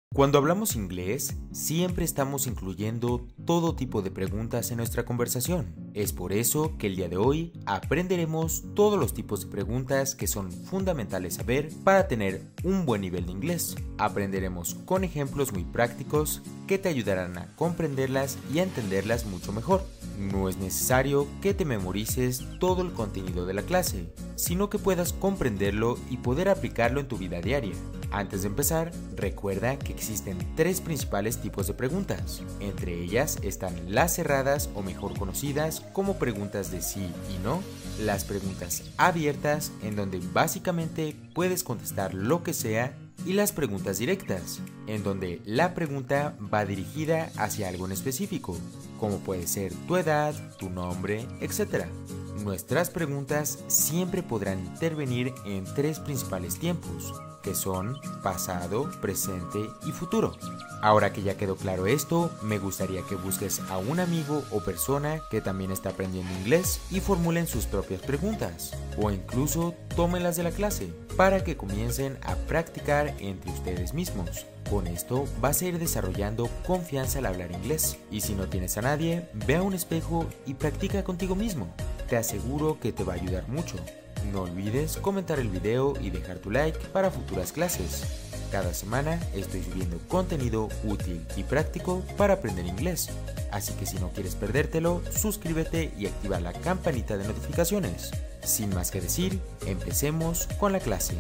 Cuando hablamos inglés, siempre estamos incluyendo todo tipo de preguntas en nuestra conversación. Es por eso que el día de hoy aprenderemos todos los tipos de preguntas que son fundamentales saber para tener un buen nivel de inglés. Aprenderemos con ejemplos muy prácticos que te ayudarán a comprenderlas y a entenderlas mucho mejor. No es necesario que te memorices todo el contenido de la clase, sino que puedas comprenderlo y poder aplicarlo en tu vida diaria. Antes de empezar, recuerda que existen tres principales tipos de preguntas. Entre ellas están las cerradas o mejor conocidas como preguntas de sí y no, las preguntas abiertas en donde básicamente puedes contestar lo que sea y las preguntas directas, en donde la pregunta va dirigida hacia algo en específico, como puede ser tu edad, tu nombre, etc. Nuestras preguntas siempre podrán intervenir en tres principales tiempos, que son pasado, presente y futuro. Ahora que ya quedó claro esto, me gustaría que busques a un amigo o persona que también está aprendiendo inglés y formulen sus propias preguntas, o incluso tomen las de la clase, para que comiencen a practicar entre ustedes mismos. Con esto vas a ir desarrollando confianza al hablar inglés, y si no tienes a nadie, ve a un espejo y practica contigo mismo. Te aseguro que te va a ayudar mucho. No olvides comentar el video y dejar tu like para futuras clases. Cada semana estoy subiendo contenido útil y práctico para aprender inglés. Así que si no quieres perdértelo, suscríbete y activa la campanita de notificaciones. Sin más que decir, empecemos con la clase.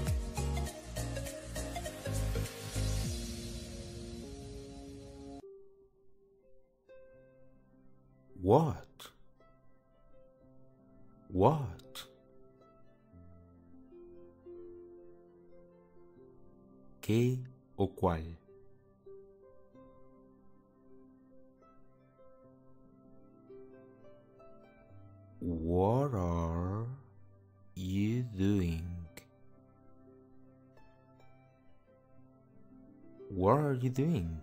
What? What? ¿Qué o cuál? What are you doing? What are you doing?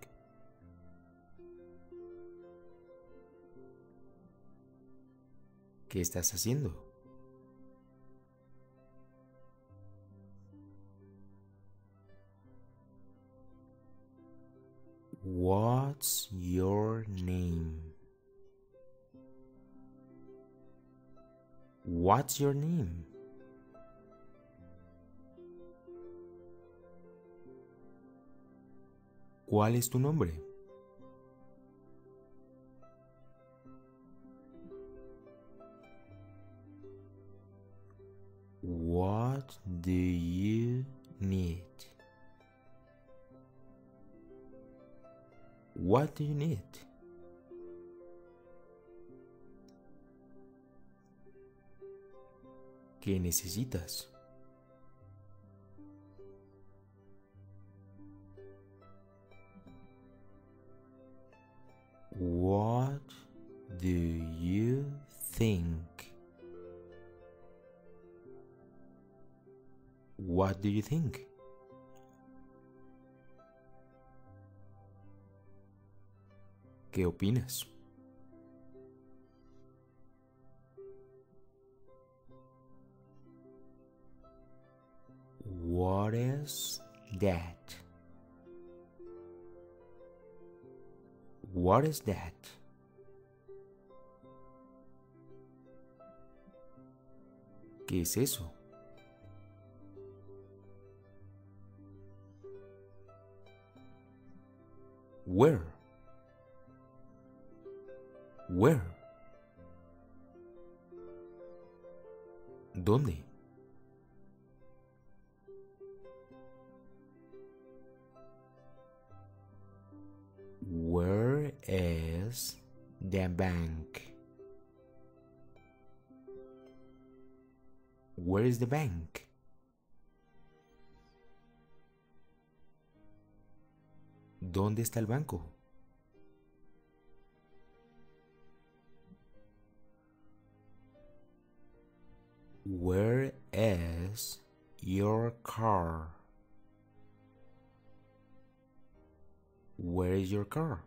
¿Qué estás haciendo? What's your name? What's your name? ¿Cuál es tu nombre? What do you need? What do you need? ¿Qué necesitas? What do you think? What do you think? ¿Qué opinas? What is that? What is that? ¿Qué es eso? Where? Where? ¿Dónde? Where is the bank? Where is the bank? ¿Dónde está el banco? Where is your car? Where is your car?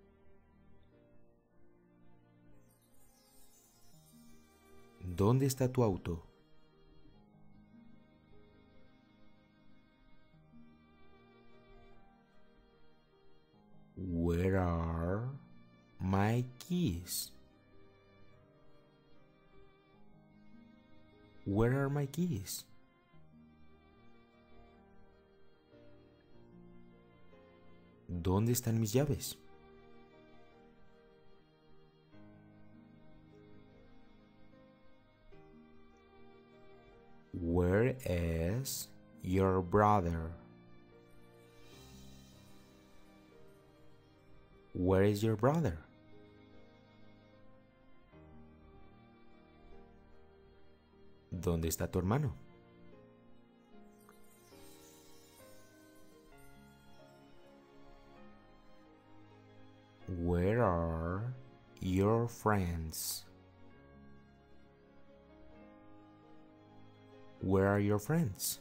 ¿Dónde está tu auto? Where are my keys? Where are my keys? ¿Dónde están mis llaves? Where is your brother? Where is your brother? ¿Dónde está tu hermano? Where are your friends? Where are your friends?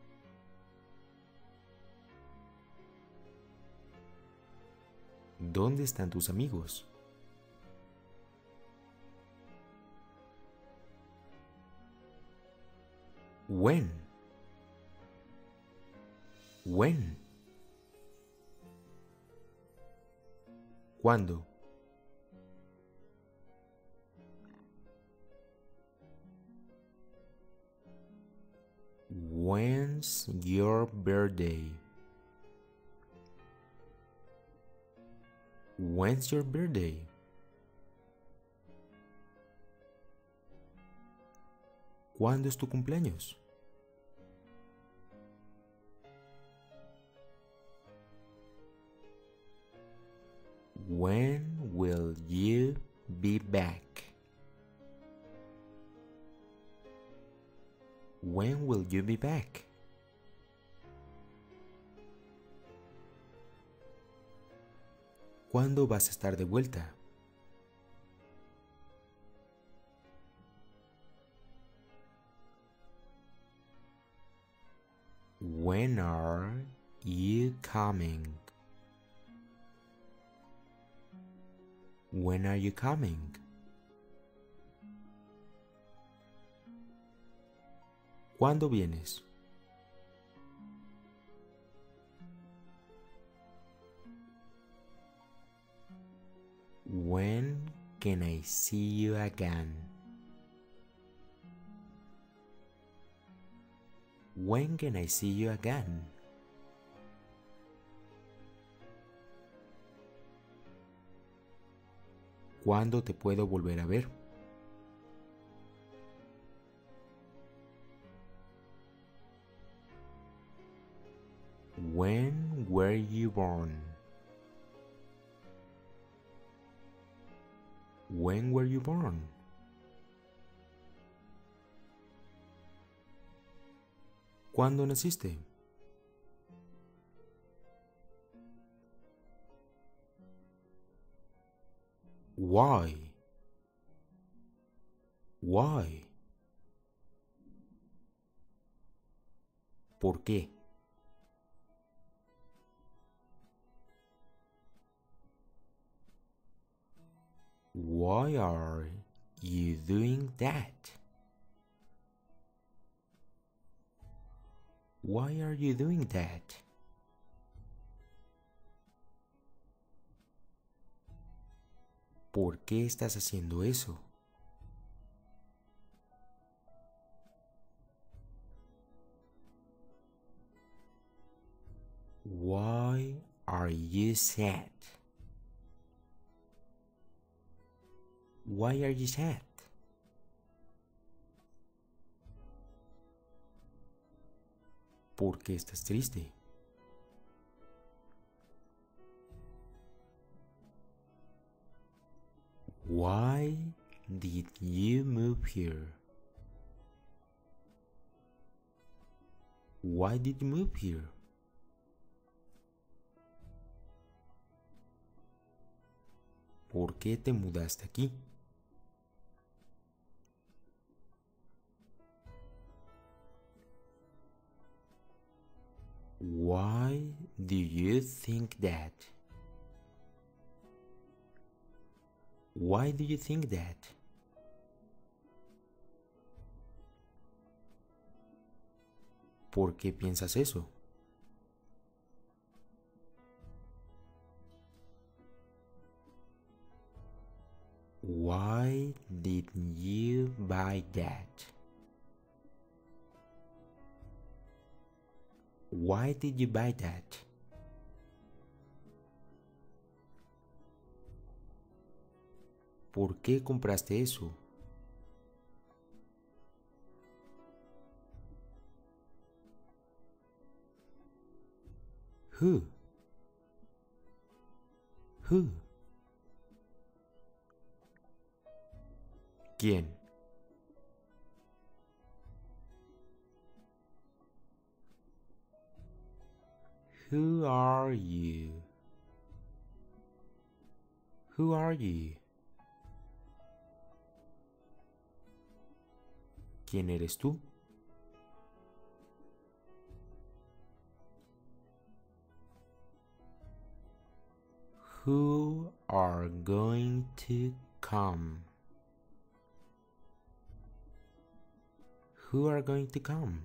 ¿Dónde están tus amigos? When? When? ¿Cuándo? When's your birthday? When's your birthday? ¿Cuándo es tu cumpleaños? When will you be back? When will you be back? ¿Cuándo vas a estar de vuelta? When are you coming? When are you coming? ¿Cuándo vienes? When can I see you again? When can I see you again? ¿Cuándo te puedo volver a ver? When were you born? When were you born? ¿Cuándo naciste? Why? Why? ¿Por qué? Why are you doing that? Why are you doing that? ¿Por qué estás haciendo eso? Why are you sad? Why are you sad? ¿Por qué estás triste? Why did you move here? Why did you move here? ¿Por qué te mudaste aquí? Why do you think that? Why do you think that? ¿Por qué piensas eso? Why didn't you buy that? Why did you buy that? ¿Por qué compraste eso? Who? Who? ¿Quién? Who are you? Who are you? ¿Quién eres tú? Who are going to come? Who are going to come?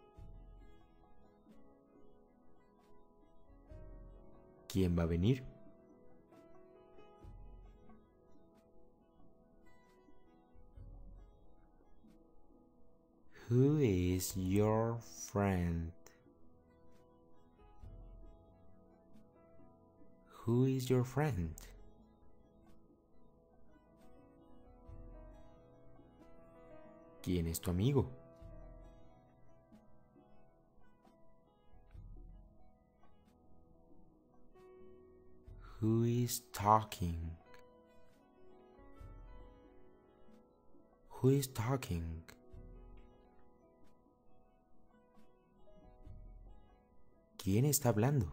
¿Quién va a venir? Who is your friend? Who is your friend? ¿Quién es tu amigo? Who is talking? Who is talking? ¿Quién está hablando?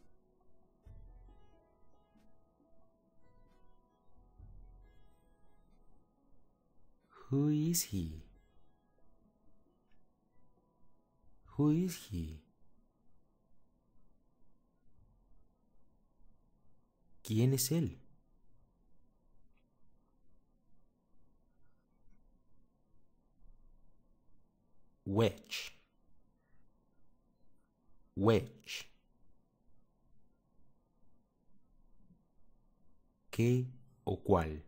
Who is he? Who is he? ¿Quién es él? Which? Which? ¿Qué o cuál?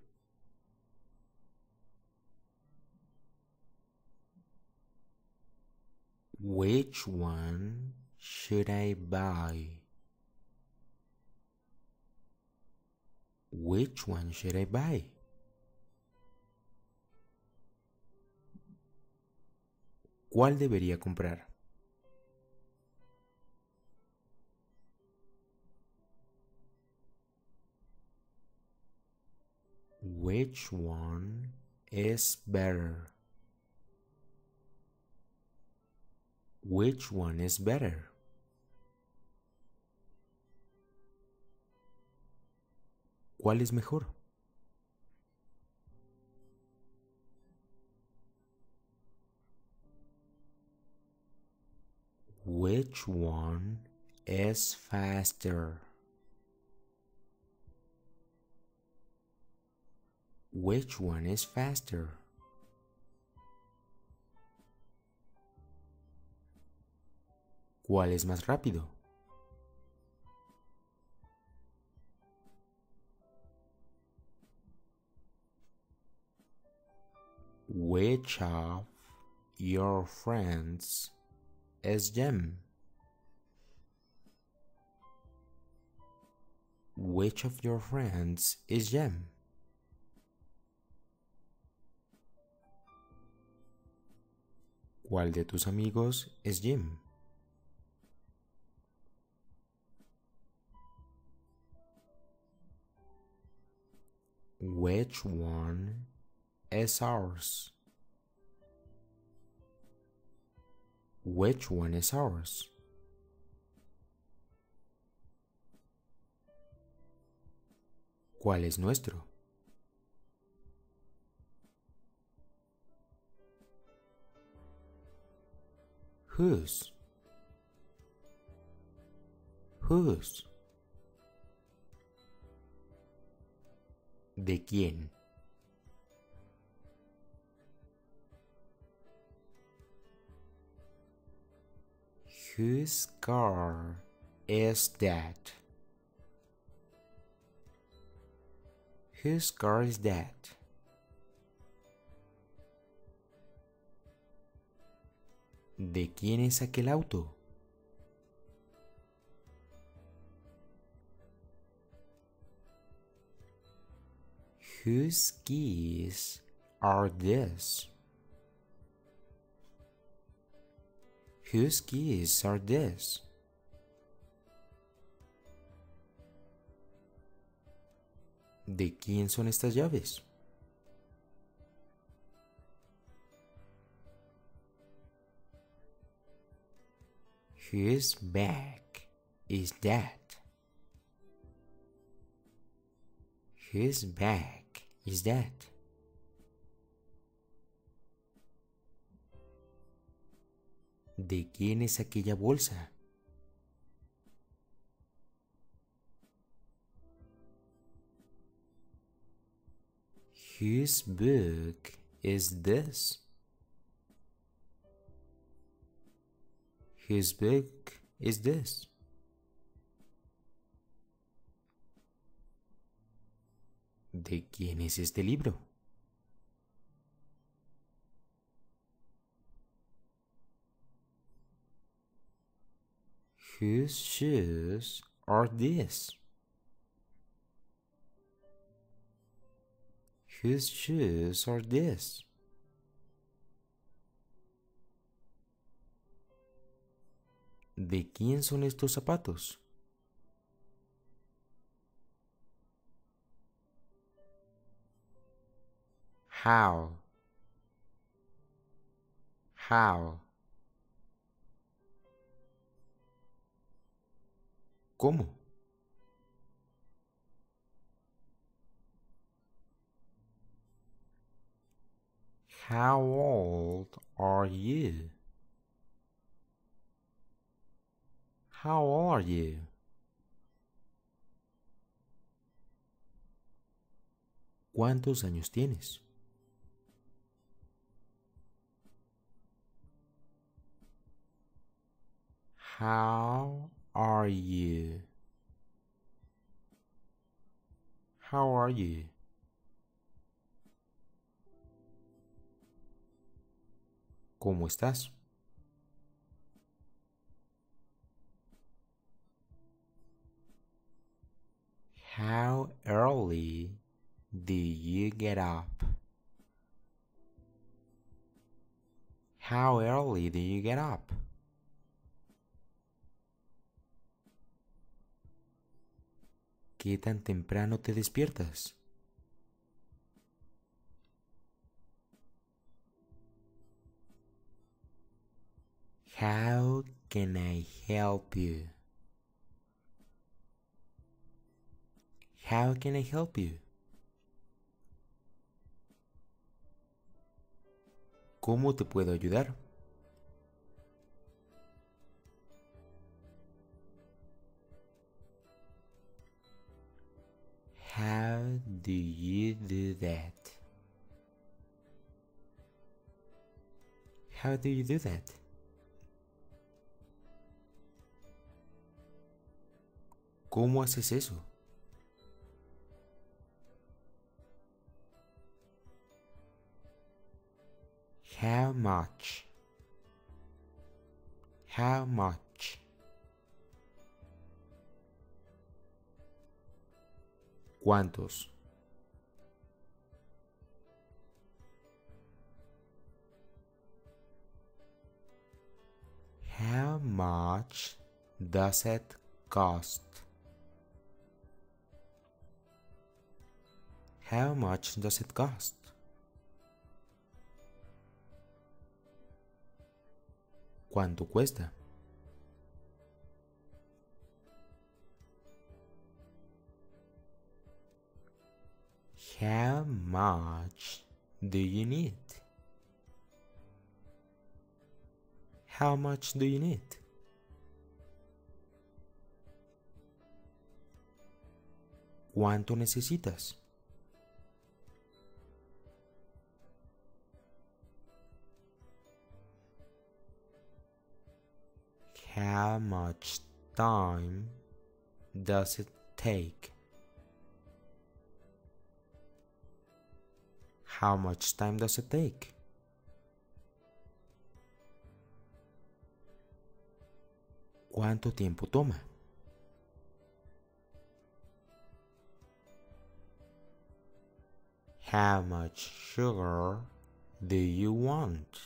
Which one should I buy? Which one should I buy? ¿Cuál debería comprar? Which one is better? Which one is better? ¿Cuál es mejor? Which one is faster? Which one is faster? ¿Cuál es más rápido? Which of your friends is Jim? Which of your friends is Jim? ¿Cuál de tus amigos es Jim? Which one is ours? Which one is ours? ¿Cuál es nuestro? Whose? Whose? ¿De quién? Whose car is that? Whose car is that? ¿De quién es aquel auto? Whose keys are these? Whose keys are these? ¿De quién son estas llaves? Whose bag is that? Whose bag is that? ¿De quién es aquella bolsa? Whose book is this? Whose book is this? ¿De quién es este libro? Whose shoes are these? Whose shoes are these? ¿De quién son estos zapatos? How? How? ¿Cómo? How old are you? How old are you? ¿Cuántos años tienes? How are you? How are you? ¿Cómo estás? How early do you get up? How early do you get up? ¿Qué tan temprano te despiertas? How can I help you? How can I help you? ¿Cómo te puedo ayudar? How do you do that? How do you do that? ¿Cómo haces eso? How much? How much? ¿Cuántos? How much does it cost? How much does it cost? ¿Cuánto cuesta? How much do you need? How much do you need? ¿Cuánto necesitas? How much time does it take? How much time does it take? ¿Cuánto tiempo toma? How much sugar do you want?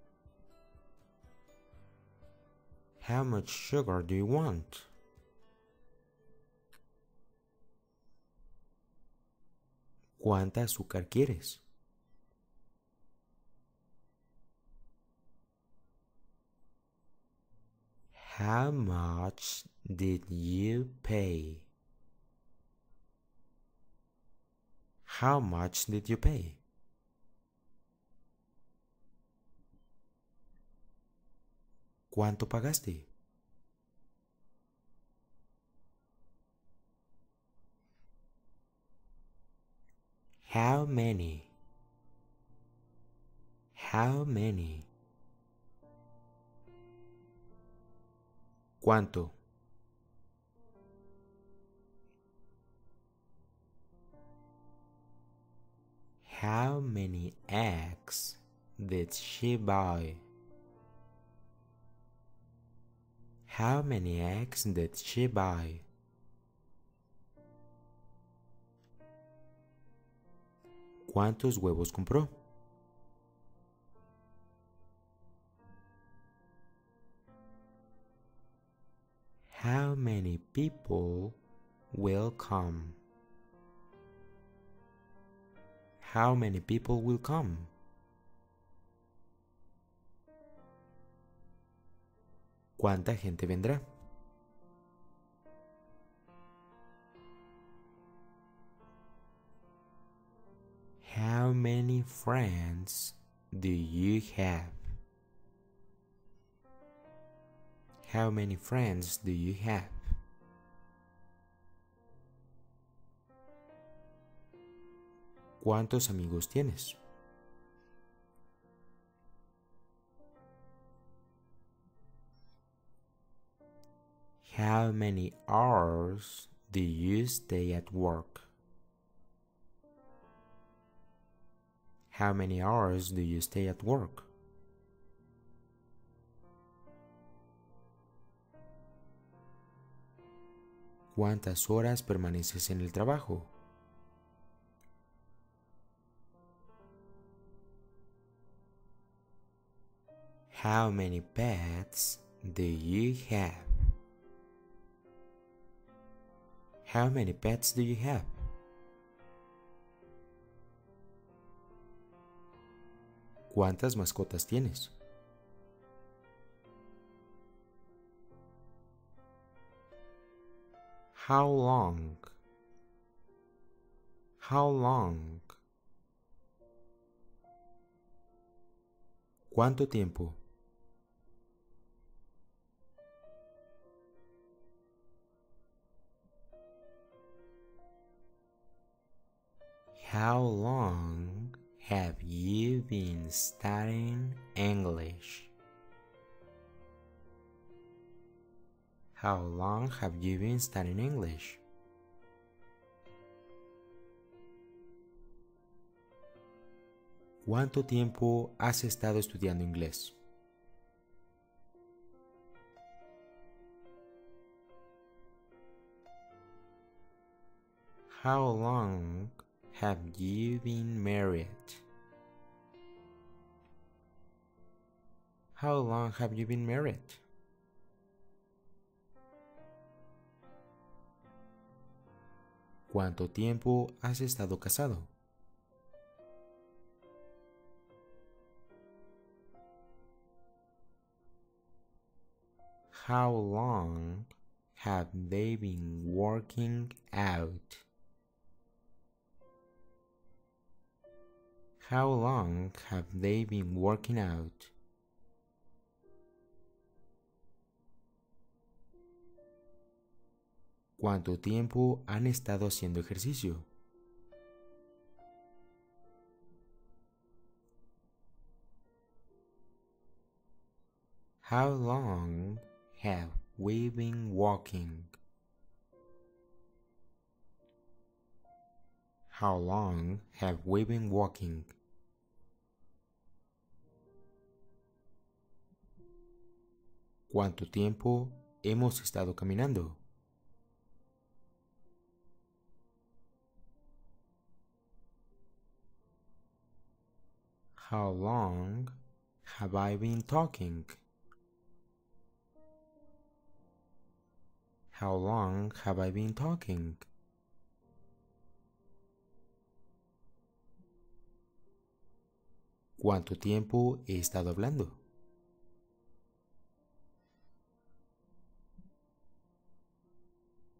How much sugar do you want? ¿Cuánta azúcar quieres? How much did you pay? How much did you pay? ¿Cuánto pagaste? How many? How many? ¿Cuánto? How many eggs did she buy? How many eggs did she buy? ¿Cuántos huevos compró? How many people will come? How many people will come? ¿Cuánta gente vendrá? How many friends do you have? How many friends do you have? ¿Cuántos amigos tienes? How many hours do you stay at work? How many hours do you stay at work? ¿Cuántas horas permaneces en el trabajo? How many pets do you have? How many pets do you have? ¿Cuántas mascotas tienes? How long? How long? ¿Cuánto tiempo? How long have you been studying English? How long have you been studying English? ¿Cuánto tiempo has estado estudiando inglés? How long have you been married? How long have you been married? ¿Cuánto tiempo has estado casado? How long have they been working out? How long have they been working out? ¿Cuánto tiempo han estado haciendo ejercicio? How long have we been walking? How long have we been walking? ¿Cuánto tiempo hemos estado caminando? How long have I been talking? How long have I been talking? ¿Cuánto tiempo he estado hablando?